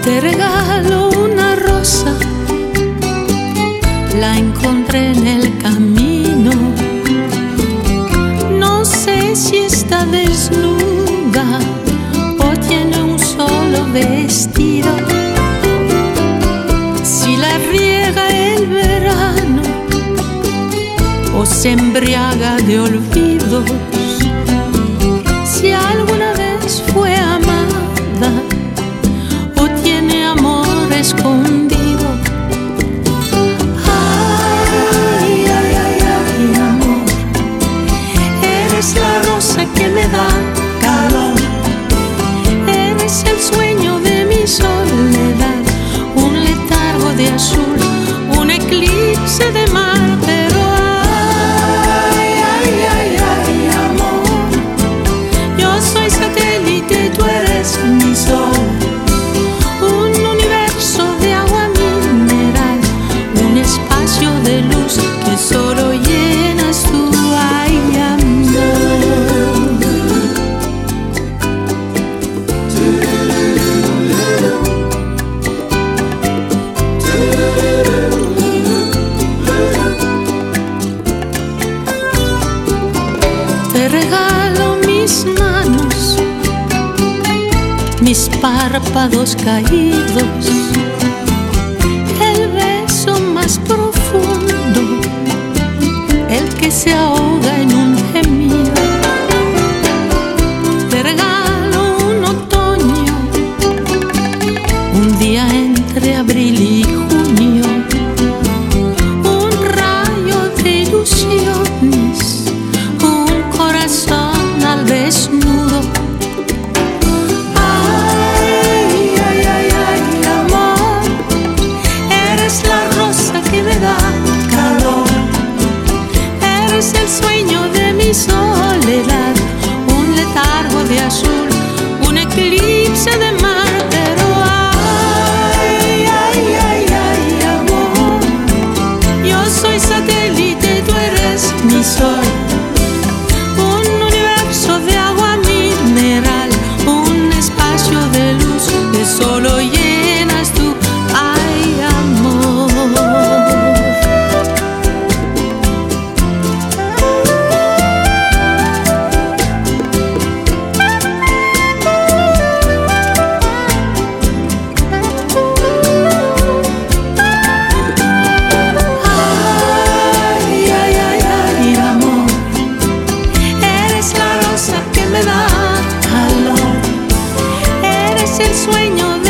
Te regalo una rosa, la encontré en el camino. No sé si está desnuda o tiene un solo vestido. Si la riega el verano o se embriaga de olvidos. Si alguna vez fue amada o tiene amor escondido. Ay, ay, ay, ay, amor, eres la rosa que me da calor. Eres el sueño de mi soledad, un letargo de azul, un eclipse de mar. Pero ay, ay, ay, ay, amor, yo soy satélite, tú eres mi sol. Un universo de agua mineral, un espacio de luz que solo llenas tú. Ay, amor. Te regalo mis manos, mis párpados caídos, el beso más profundo, el que se ahoga en un gemido. Te regalo un otoño, un día entre abril y junio, un rayo de ilusiones, un corazón al desnudo. Ay, ay, ay, ay, amor, eres la rosa que me da calor. Eres el sueño de mi soledad, un letargo de azul, un eclipse de mar. Pero ay, ay, ay, ay, amor, yo soy satélite, tú eres mi sol. Un universo de agua mineral, un espacio de luz que solo llenas tú. Ay, amor. Ay, ay, ay, ay, amor, eres la rosa que me da calor. Eres el sueño